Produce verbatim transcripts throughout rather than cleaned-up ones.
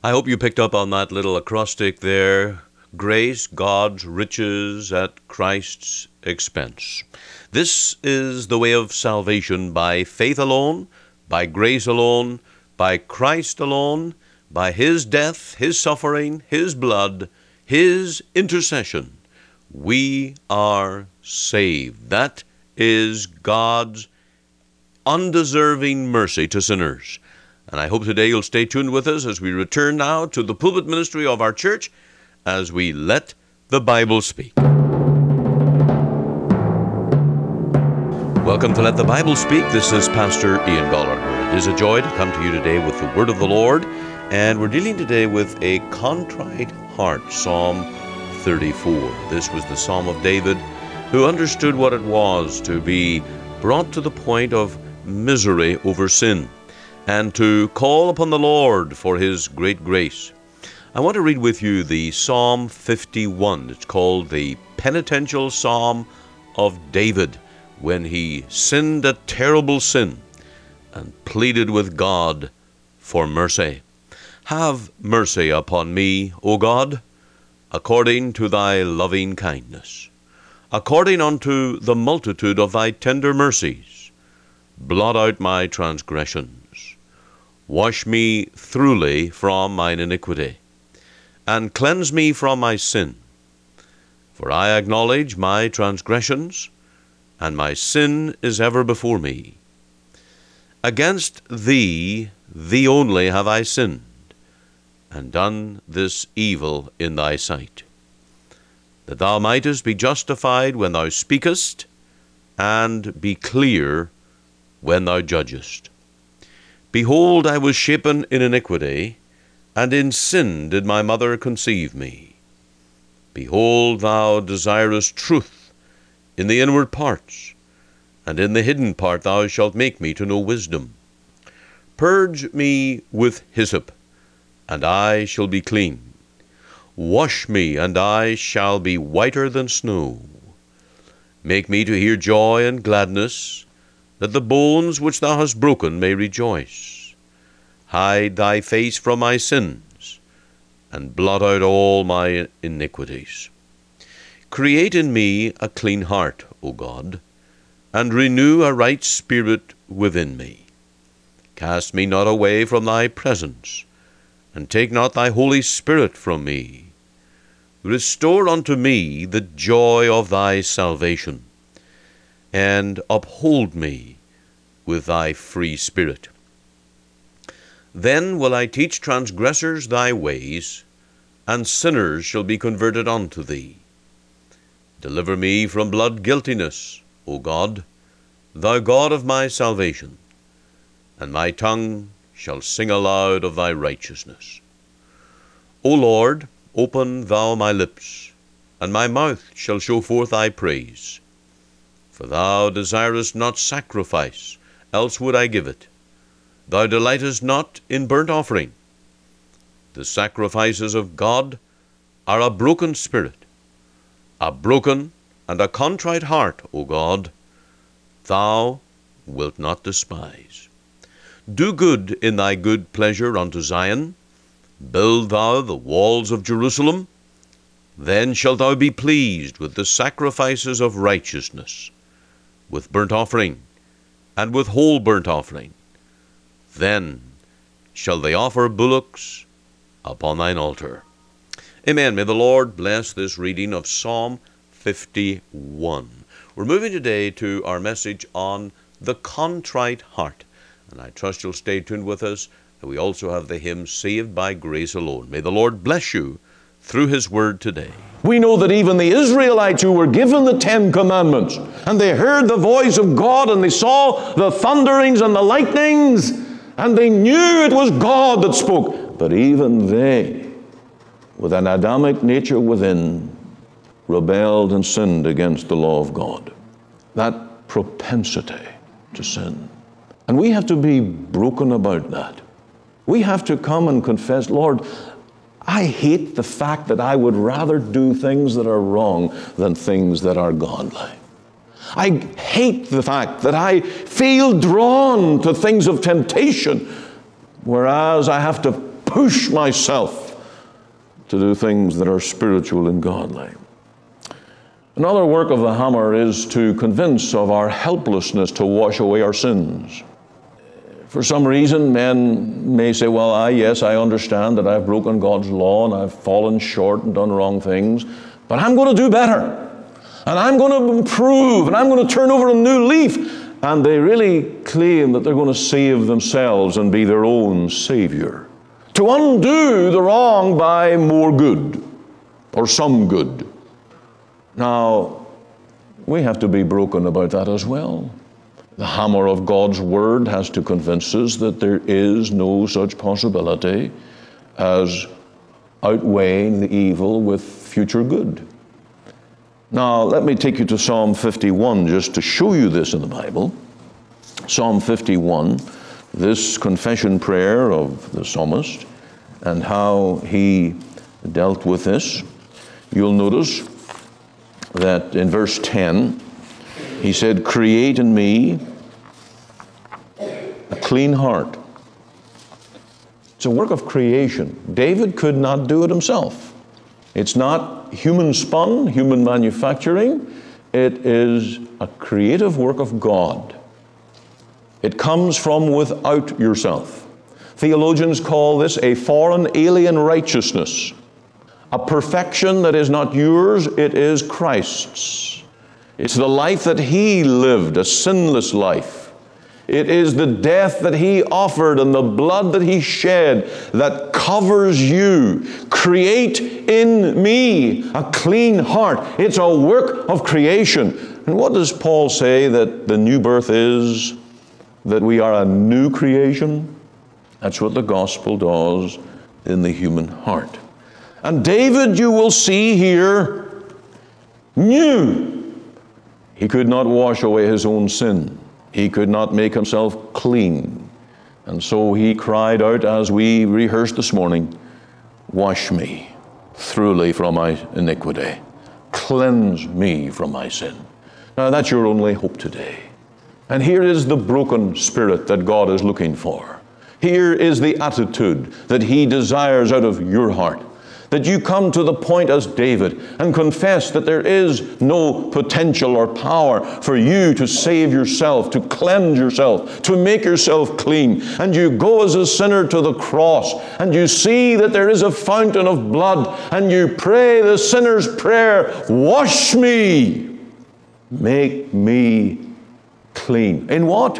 I hope you picked up on that little acrostic there. Grace, God's riches at Christ's expense. This is the way of salvation by faith alone, by grace alone, by Christ alone, by His death, His suffering, His blood, His intercession. We are saved. That is God's undeserving mercy to sinners. And I hope today you'll stay tuned with us as we return now to the pulpit ministry of our church as we let the Bible speak. Welcome to Let the Bible Speak. This is Pastor Ian Gallagher. It is a joy to come to you today with the Word of the Lord, and we're dealing today with a contrite heart, Psalm thirty-four. This was the Psalm of David, who understood what it was to be brought to the point of misery over sin, and to call upon the Lord for His great grace. I want to read with you the Psalm fifty-one. It's called the Penitential Psalm of David, when he sinned a terrible sin and pleaded with God for mercy. Have mercy upon me, O God, according to thy loving kindness, according unto the multitude of thy tender mercies. Blot out my transgressions. Wash me thoroughly from mine iniquity, and cleanse me from my sin. For I acknowledge my transgressions, and my sin is ever before me. Against thee, thee only have I sinned, and done this evil in thy sight, that thou mightest be justified when thou speakest, and be clear when thou judgest. Behold, I was shapen in iniquity, and in sin did my mother conceive me. Behold, thou desirest truth in the inward parts, and in the hidden part thou shalt make me to know wisdom. Purge me with hyssop, and I shall be clean. Wash me, and I shall be whiter than snow. Make me to hear joy and gladness, that the bones which thou hast broken may rejoice. Hide thy face from my sins, and blot out all my iniquities. Create in me a clean heart, O God, and renew a right spirit within me. Cast me not away from thy presence, and take not thy Holy Spirit from me. Restore unto me the joy of thy salvation, and uphold me with thy free spirit. Then will I teach transgressors thy ways, and sinners shall be converted unto thee. Deliver me from blood guiltiness, O God, thou God of my salvation, and my tongue shall sing aloud of thy righteousness. O Lord, open thou my lips, and my mouth shall show forth thy praise. For thou desirest not sacrifice, else would I give it. Thou delightest not in burnt offering. The sacrifices of God are a broken spirit, a broken and a contrite heart, O God, thou wilt not despise. Do good in thy good pleasure unto Zion. Build thou the walls of Jerusalem. Then shalt thou be pleased with the sacrifices of righteousness, with burnt offering, and with whole burnt offering. Then shall they offer bullocks upon thine altar. Amen. May the Lord bless this reading of Psalm fifty-one. We're moving today to our message on the contrite heart. And I trust you'll stay tuned with us. And we also have the hymn, Saved by Grace Alone. May the Lord bless you through His Word today. We know that even the Israelites who were given the Ten Commandments, and they heard the voice of God, and they saw the thunderings and the lightnings, and they knew it was God that spoke. But even they, with an Adamic nature within, rebelled and sinned against the law of God. That propensity to sin. And we have to be broken about that. We have to come and confess, Lord, I hate the fact that I would rather do things that are wrong than things that are godly. I hate the fact that I feel drawn to things of temptation, whereas I have to push myself to do things that are spiritual and godly. Another work of the hammer is to convince of our helplessness to wash away our sins. For some reason, men may say, well, I, yes, I understand that I've broken God's law and I've fallen short and done wrong things, but I'm going to do better. And I'm going to improve, and I'm going to turn over a new leaf. And they really claim that they're going to save themselves and be their own Savior. To undo the wrong by more good, or some good. Now, we have to be broken about that as well. The hammer of God's Word has to convince us that there is no such possibility as outweighing the evil with future good. Now, let me take you to Psalm fifty-one just to show you this in the Bible. Psalm fifty-one, this confession prayer of the psalmist and how he dealt with this. You'll notice that in verse ten, he said, create in me a clean heart. It's a work of creation. David could not do it himself. It's not human spun, human manufacturing. It is a creative work of God. It comes from without yourself. Theologians call this a foreign, alien righteousness. A perfection that is not yours, it is Christ's. It's the life that He lived, a sinless life. It is the death that He offered and the blood that He shed that covers you. Create in me a clean heart. It's a work of creation. And what does Paul say that the new birth is? That we are a new creation? That's what the gospel does in the human heart. And David, you will see here, knew he could not wash away his own sin. He could not make himself clean. And so he cried out, as we rehearsed this morning, wash me thoroughly from my iniquity. Cleanse me from my sin. Now that's your only hope today. And here is the broken spirit that God is looking for. Here is the attitude that He desires out of your heart. That you come to the point as David and confess that there is no potential or power for you to save yourself, to cleanse yourself, to make yourself clean. And you go as a sinner to the cross and you see that there is a fountain of blood and you pray the sinner's prayer, wash me, make me clean. In what?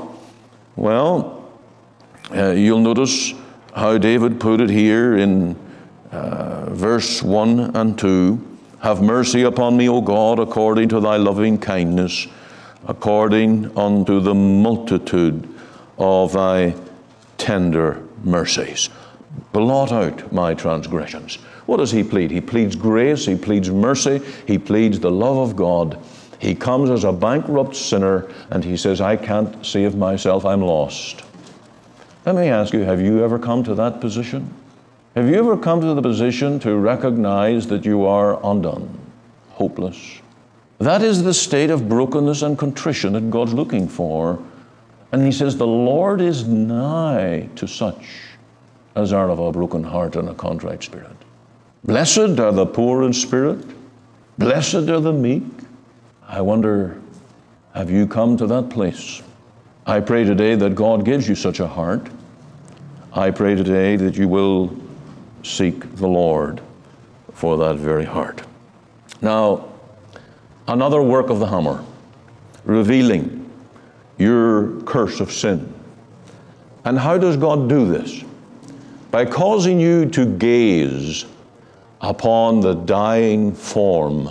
Well, uh, you'll notice how David put it here in Uh, verse one and two, have mercy upon me, O God, according to thy loving kindness, according unto the multitude of thy tender mercies. Blot out my transgressions. What does he plead? He pleads grace, he pleads mercy, he pleads the love of God. He comes as a bankrupt sinner and he says, I can't save myself, I'm lost. Let me ask you, have you ever come to that position? Have you ever come to the position to recognize that you are undone, hopeless? That is the state of brokenness and contrition that God's looking for. And He says, the Lord is nigh to such as are of a broken heart and a contrite spirit. Blessed are the poor in spirit. Blessed are the meek. I wonder, have you come to that place? I pray today that God gives you such a heart. I pray today that you will seek the Lord for that very heart. Now, another work of the hammer, revealing your curse of sin. And how does God do this? By causing you to gaze upon the dying form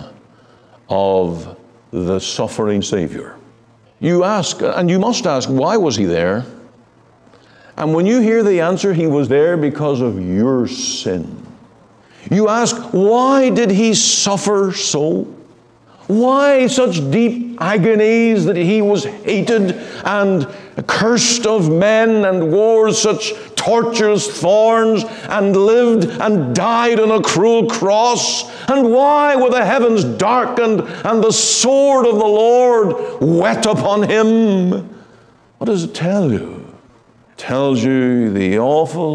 of the suffering Savior. You ask, and you must ask, why was He there? And when you hear the answer, He was there because of your sin. You ask, why did He suffer so? Why such deep agonies that He was hated and cursed of men and wore such torturous thorns and lived and died on a cruel cross? And why were the heavens darkened and the sword of the Lord wet upon Him? What does it tell you? Tells you the awful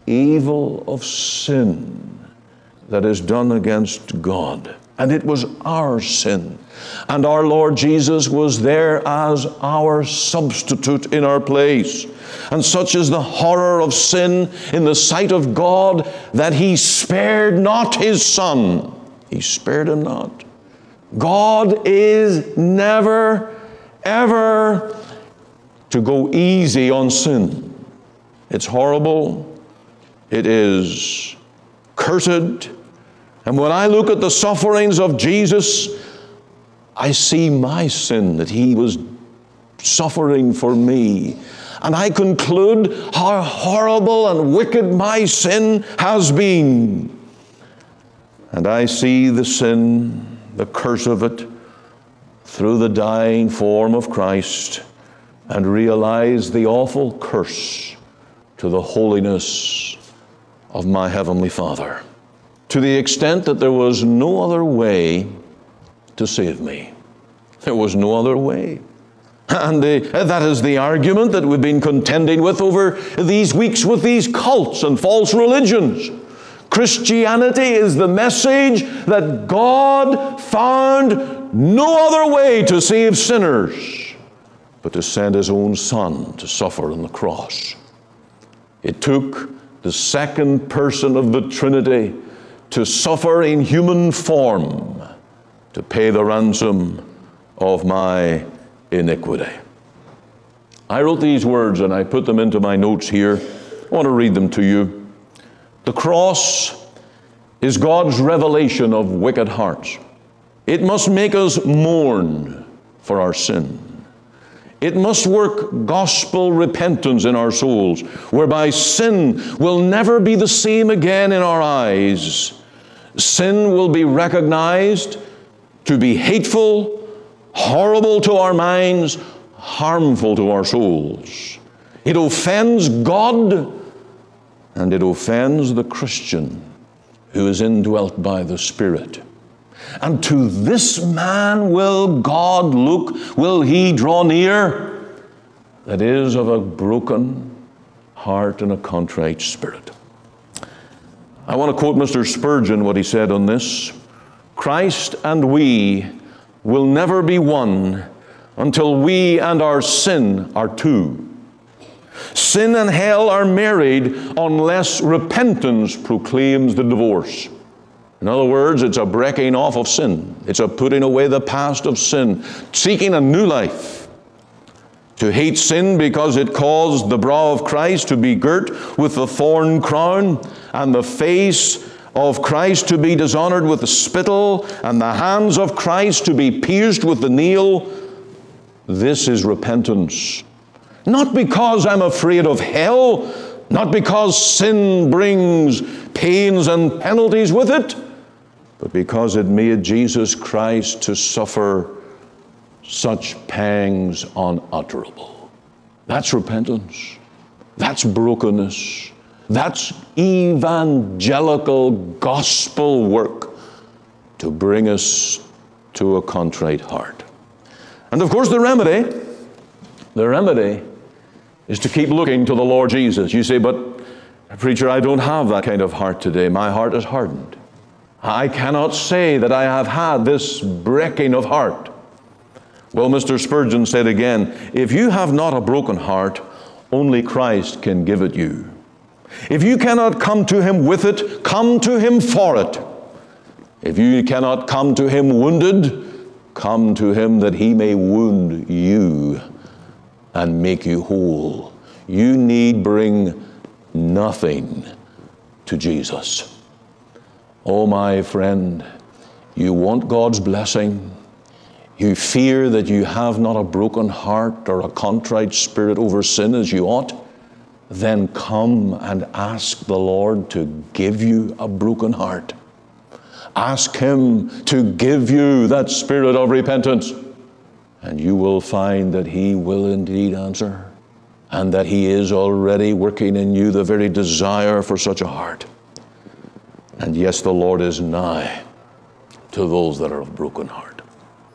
evil of sin that is done against God. And it was our sin. And our Lord Jesus was there as our substitute in our place. And such is the horror of sin in the sight of God that He spared not His Son. He spared Him not. God is never, ever to go easy on sin. It's horrible. It is cursed. And when I look at the sufferings of Jesus, I see my sin, that He was suffering for me. And I conclude how horrible and wicked my sin has been. And I see the sin, the curse of it, through the dying form of Christ, and realize the awful curse to the holiness of my Heavenly Father, to the extent that there was no other way to save me. There was no other way. And the, that is the argument that we've been contending with over these weeks with these cults and false religions. Christianity is the message that God found no other way to save sinners but to send His own Son to suffer on the cross. It took the second person of the Trinity to suffer in human form to pay the ransom of my iniquity. I wrote these words and I put them into my notes here. I want to read them to you. The cross is God's revelation of wicked hearts. It must make us mourn for our sin. It must work gospel repentance in our souls, whereby sin will never be the same again in our eyes. Sin will be recognized to be hateful, horrible to our minds, harmful to our souls. It offends God, and it offends the Christian who is indwelt by the Spirit. And to this man will God look, will He draw near, that is of a broken heart and a contrite spirit. I want to quote Mister Spurgeon, what he said on this. Christ and we will never be one until we and our sin are two. Sin and hell are married unless repentance proclaims the divorce. In other words, it's a breaking off of sin. It's a putting away the past of sin, seeking a new life. To hate sin because it caused the brow of Christ to be girt with the thorn crown, and the face of Christ to be dishonored with the spittle, and the hands of Christ to be pierced with the nail. This is repentance. Not because I'm afraid of hell, not because sin brings pains and penalties with it, but because it made Jesus Christ to suffer such pangs unutterable. That's repentance. That's brokenness. That's evangelical gospel work to bring us to a contrite heart. And of course the remedy, the remedy is to keep looking to the Lord Jesus. You say, but preacher, I don't have that kind of heart today. My heart is hardened. I cannot say that I have had this breaking of heart. Well, Mister Spurgeon said again, if you have not a broken heart, only Christ can give it you. If you cannot come to Him with it, come to Him for it. If you cannot come to Him wounded, come to Him that He may wound you and make you whole. You need bring nothing to Jesus. Oh, my friend, you want God's blessing. You fear that you have not a broken heart or a contrite spirit over sin as you ought. Then come and ask the Lord to give you a broken heart. Ask Him to give you that spirit of repentance. And you will find that He will indeed answer, and that He is already working in you the very desire for such a heart. And yes, the Lord is nigh to those that are of broken heart.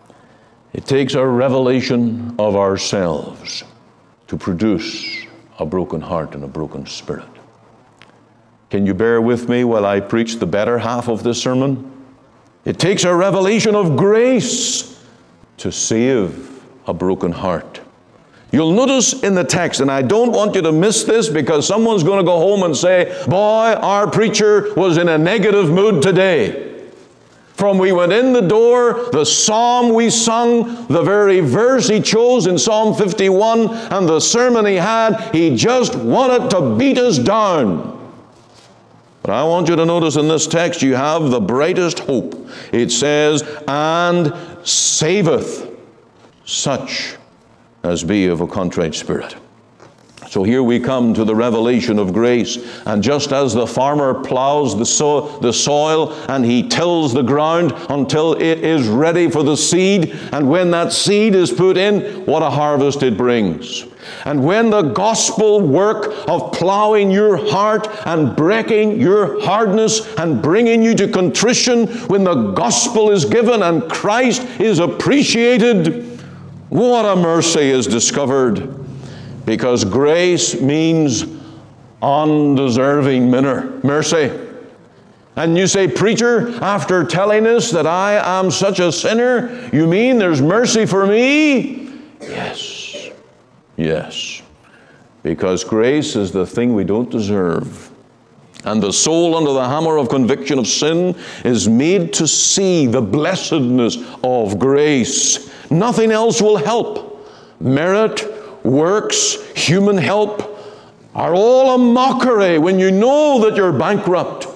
It takes a revelation of ourselves to produce a broken heart and a broken spirit. Can you bear with me while I preach the better half of this sermon? It takes a revelation of grace to save a broken heart. You'll notice in the text, and I don't want you to miss this because someone's going to go home and say, boy, our preacher was in a negative mood today. From we went in the door, the psalm we sung, the very verse he chose in Psalm fifty-one, and the sermon he had, he just wanted to beat us down. But I want you to notice in this text, you have the brightest hope. It says, and saveth such as be of a contrite spirit. So here we come to the revelation of grace. And just as the farmer plows the, so- the soil and he tills the ground until it is ready for the seed, and when that seed is put in, what a harvest it brings. And when the gospel work of plowing your heart and breaking your hardness and bringing you to contrition, when the gospel is given and Christ is appreciated, what a mercy is discovered. Because grace means undeserving mercy. And you say, preacher, after telling us that I am such a sinner, you mean there's mercy for me? Yes. Yes. Because grace is the thing we don't deserve. And the soul under the hammer of conviction of sin is made to see the blessedness of grace. Nothing else will help. Merit, works, human help are all a mockery when you know that you're bankrupt.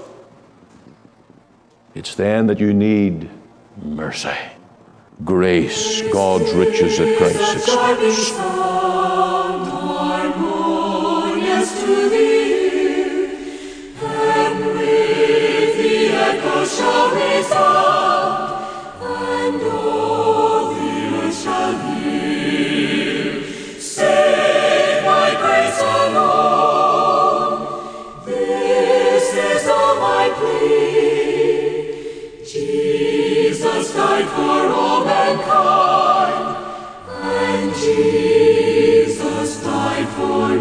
It's then that you need mercy. Grace, God's riches at Christ's expense. Shall resound, and all the earth shall hear. Save by grace alone. This is all my plea. Jesus died for all mankind, and Jesus died for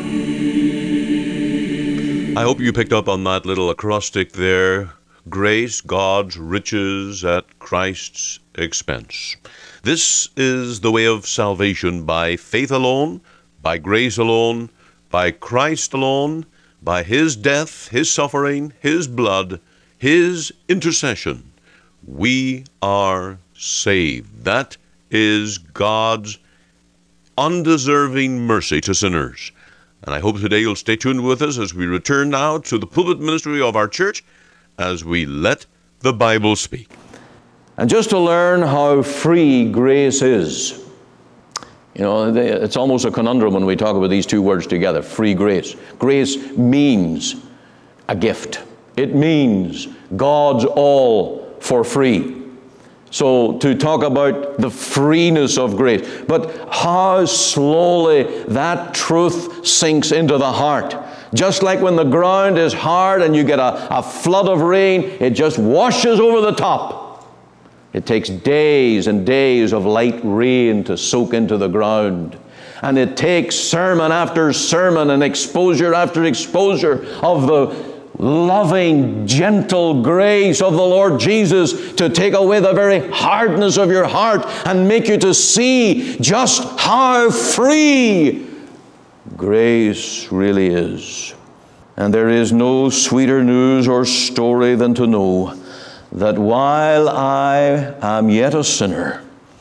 me. I hope you picked up on that little acrostic there. Grace, God's riches at Christ's expense. This is the way of salvation by faith alone, by grace alone, by Christ alone, by His death, His suffering, His blood, His intercession. We are saved. That is God's undeserving mercy to sinners. And I hope today you'll stay tuned with us as we return now to the pulpit ministry of our church, as we let the Bible speak. And just to learn how free grace is. You know, it's almost a conundrum when we talk about these two words together, free grace. Grace means a gift. It means God's all for free. So to talk about the freeness of grace, but how slowly that truth sinks into the heart. Just like when the ground is hard and you get a, a flood of rain, it just washes over the top. It takes days and days of light rain to soak into the ground. And it takes sermon after sermon and exposure after exposure of the loving, gentle grace of the Lord Jesus to take away the very hardness of your heart and make you to see just how free grace really is. And there is no sweeter news or story than to know that while I am yet a sinner,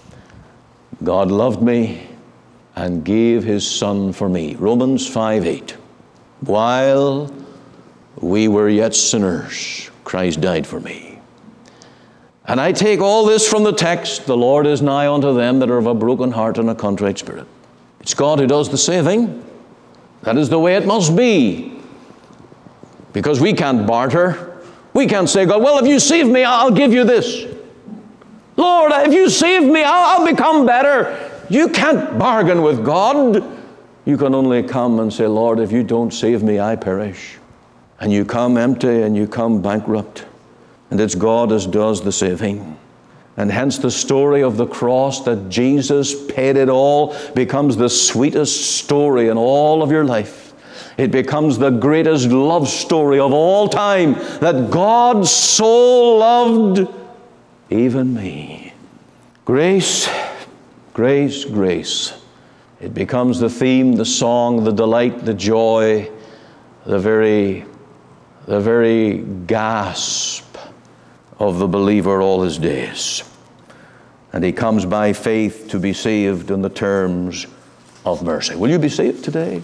God loved me and gave His Son for me. Romans five eight. While we were yet sinners, Christ died for me. And I take all this from the text, the Lord is nigh unto them that are of a broken heart and a contrite spirit. It's God who does the saving. That is the way it must be. Because we can't barter. We can't say, God, well, if you save me, I'll give you this. Lord, if you save me, I'll, I'll become better. You can't bargain with God. You can only come and say, Lord, if you don't save me, I perish. And you come empty and you come bankrupt. And it's God that does the saving. And hence the story of the cross, that Jesus paid it all, becomes the sweetest story in all of your life. It becomes the greatest love story of all time, that God so loved even me. Grace, grace, grace. It becomes the theme, the song, the delight, the joy, the very, the very gasp of the believer all his days. And he comes by faith to be saved in the terms of mercy. Will you be saved today?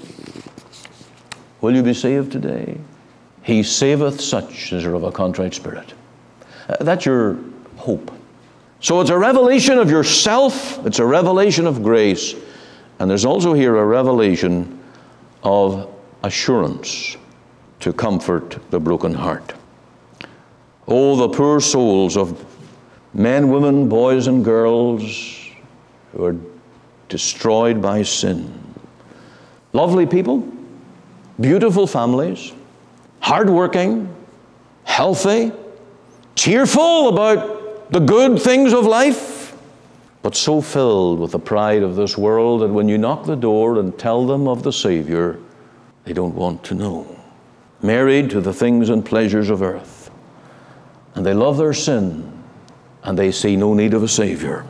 Will you be saved today? He saveth such as are of a contrite spirit. Uh, that's your hope. So it's a revelation of yourself. It's a revelation of grace. And there's also here a revelation of assurance to comfort the broken heart. Oh, the poor souls of men, women, boys, and girls who are destroyed by sin. Lovely people, beautiful families, hardworking, healthy, cheerful about the good things of life, but so filled with the pride of this world that when you knock the door and tell them of the Savior, they don't want to know. Married to the things and pleasures of earth. And they love their sin, and they see no need of a Savior.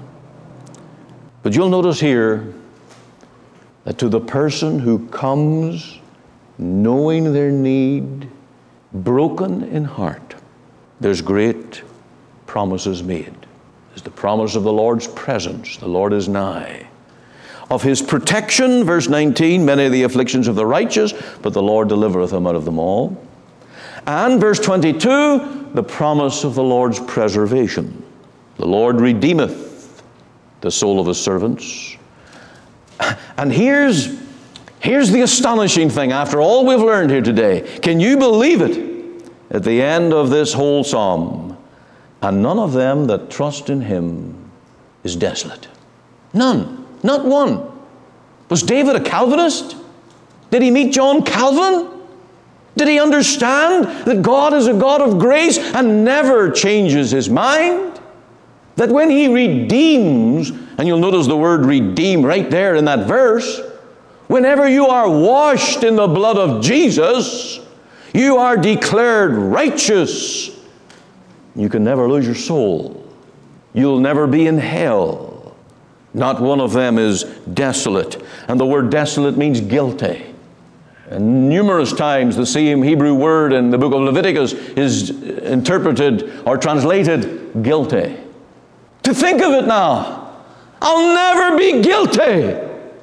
But you'll notice here that to the person who comes knowing their need, broken in heart, there's great promises made. There's the promise of the Lord's presence. The Lord is nigh. Of His protection, verse nineteen, many of the afflictions of the righteous, but the Lord delivereth them out of them all. And verse twenty-two, the promise of the Lord's preservation. The Lord redeemeth the soul of His servants. And here's, here's the astonishing thing after all we've learned here today. Can you believe it? At the end of this whole psalm, and none of them that trust in Him is desolate. None. Not one. Was David a Calvinist? Did he meet John Calvin? Did he understand that God is a God of grace and never changes His mind? That when He redeems, and you'll notice the word redeem right there in that verse, whenever you are washed in the blood of Jesus, you are declared righteous. You can never lose your soul. You'll never be in hell. Not one of them is desolate. And the word desolate means guilty. And numerous times the same Hebrew word in the book of Leviticus is interpreted or translated guilty. To think of it now, I'll never be guilty.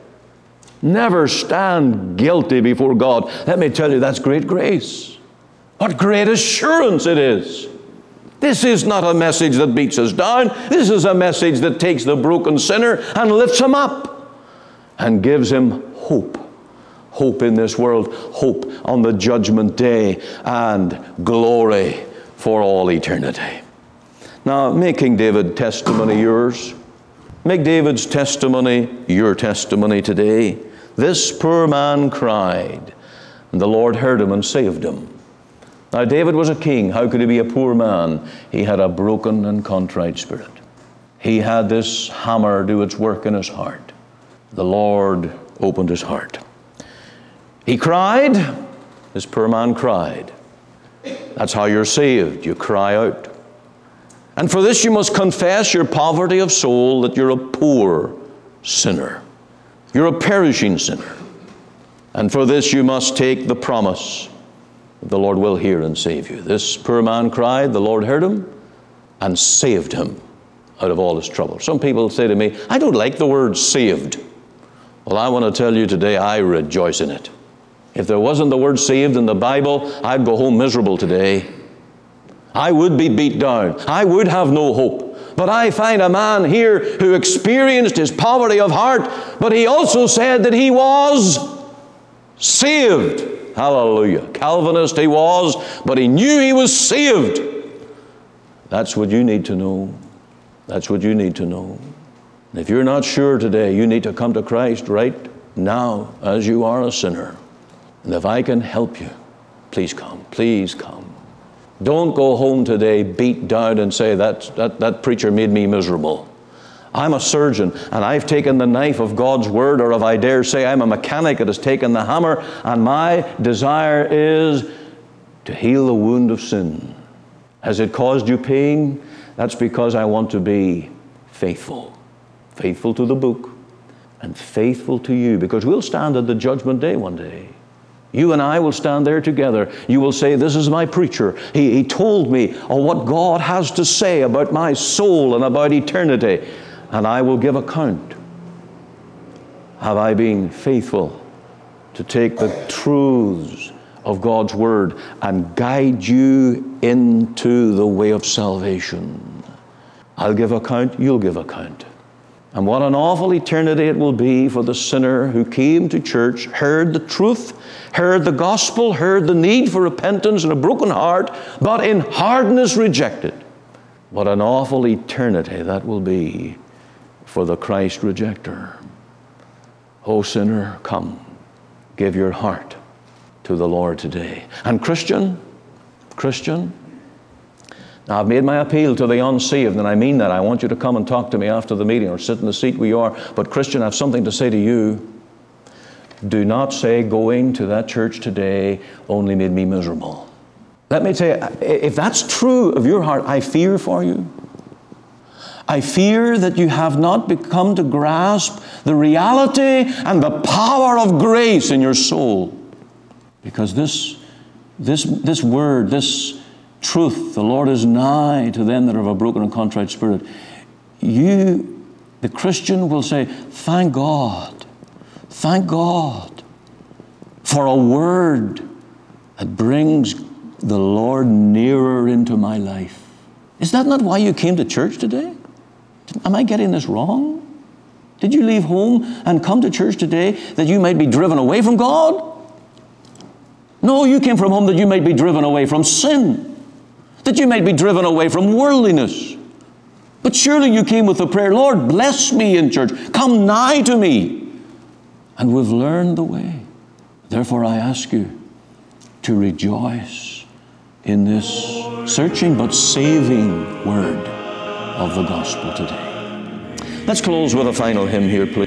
Never stand guilty before God. Let me tell you, that's great grace. What great assurance it is. This is not a message that beats us down. This is a message that takes the broken sinner and lifts him up and gives him hope. Hope in this world, hope on the judgment day, and glory for all eternity. Now, make King David's testimony yours. Make David's testimony your testimony today. This poor man cried, and the Lord heard him and saved him. Now, David was a king. How could he be a poor man? He had a broken and contrite spirit. He had this hammer do its work in his heart. The Lord opened his heart. He cried. This poor man cried. That's how you're saved. You cry out. And for this you must confess your poverty of soul, that you're a poor sinner. You're a perishing sinner. And for this you must take the promise that the Lord will hear and save you. This poor man cried, the Lord heard him and saved him out of all his trouble. Some people say to me, I don't like the word saved. Well, I want to tell you today, I rejoice in it. If there wasn't the word saved in the Bible, I'd go home miserable today. I would be beat down. I would have no hope. But I find a man here who experienced his poverty of heart, but he also said that he was saved. Hallelujah. Calvinist he was, but he knew he was saved. That's what you need to know. That's what you need to know. And if you're not sure today, you need to come to Christ right now as you are a sinner. And if I can help you, please come. Please come. Don't go home today beat down and say, that, that, that preacher made me miserable. I'm a surgeon, and I've taken the knife of God's Word, or if I dare say I'm a mechanic that has taken the hammer, and my desire is to heal the wound of sin. Has it caused you pain? That's because I want to be faithful. Faithful to the book, and faithful to you, because we'll stand at the judgment day one day. You and I will stand there together. You will say, this is my preacher. He, he told me of what God has to say about my soul and about eternity. And I will give account. Have I been faithful to take the truths of God's Word and guide you into the way of salvation? I'll give account, you'll give account. And what an awful eternity it will be for the sinner who came to church, heard the truth, heard the gospel, heard the need for repentance and a broken heart, but in hardness rejected. What an awful eternity that will be for the Christ rejecter. O sinner, come, give your heart to the Lord today. And Christian, Christian, now, I've made my appeal to the unsaved, and I mean that. I want you to come and talk to me after the meeting or sit in the seat where you are. But Christian, I have something to say to you. Do not say going to that church today only made me miserable. Let me tell you, if that's true of your heart, I fear for you. I fear that you have not become to grasp the reality and the power of grace in your soul. Because this, this, this word, this truth, the Lord is nigh to them that are of a broken and contrite spirit. You, the Christian, will say, thank God, thank God for a word that brings the Lord nearer into my life. Is that not why you came to church today? Am I getting this wrong? Did you leave home and come to church today that you might be driven away from God? No, you came from home that you might be driven away from sin, that you might be driven away from worldliness. But surely you came with the prayer, Lord, bless me in church. Come nigh to me. And we've learned the way. Therefore, I ask you to rejoice in this searching but saving word of the gospel today. Let's close with a final hymn here, please.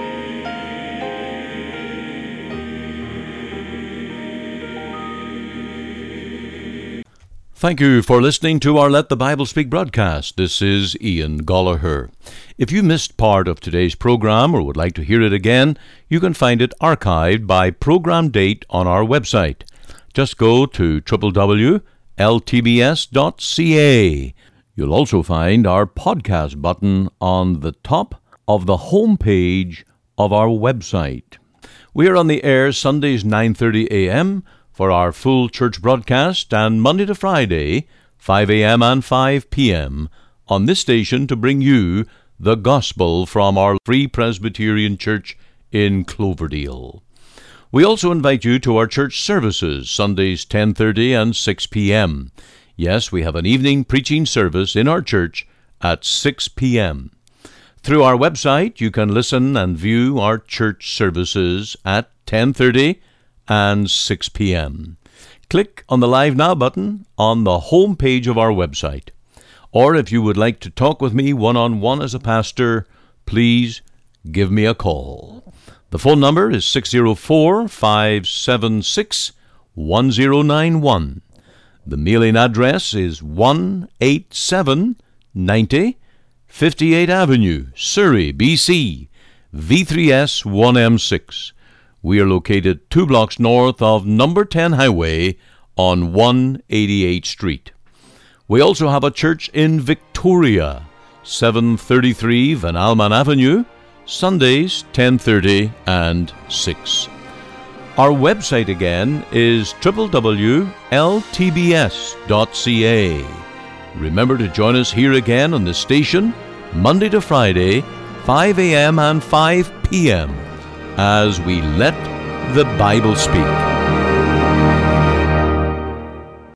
Thank you for listening to our Let the Bible Speak broadcast. This is Ian Gollaher. If you missed part of today's program or would like to hear it again, you can find it archived by program date on our website. Just go to w w w dot l t b s dot c a. You'll also find our podcast button on the top of the home page of our website. We are on the air Sundays nine thirty a m for our full church broadcast, and Monday to Friday, five a m and five p m on this station to bring you the gospel from our Free Presbyterian Church in Cloverdale. We also invite you to our church services, Sundays ten thirty and six p m Yes, we have an evening preaching service in our church at six p m Through our website, you can listen and view our church services at ten thirty and six p m Click on the Live Now button on the home page of our website. Or if you would like to talk with me one-on-one as a pastor, please give me a call. The phone number is six oh four, five seven six, one oh nine one. The mailing address is one eighty-seven ninety fifty-eighth Avenue, Surrey, B C, V three S one M six. We are located two blocks north of number ten Highway on one eighty-eighth Street. We also have a church in Victoria, seven thirty-three Van Alman Avenue, Sundays ten thirty and six. Our website again is w w w dot l t b s dot c a. Remember to join us here again on the station, Monday to Friday, five a m and five p m as we let the Bible speak.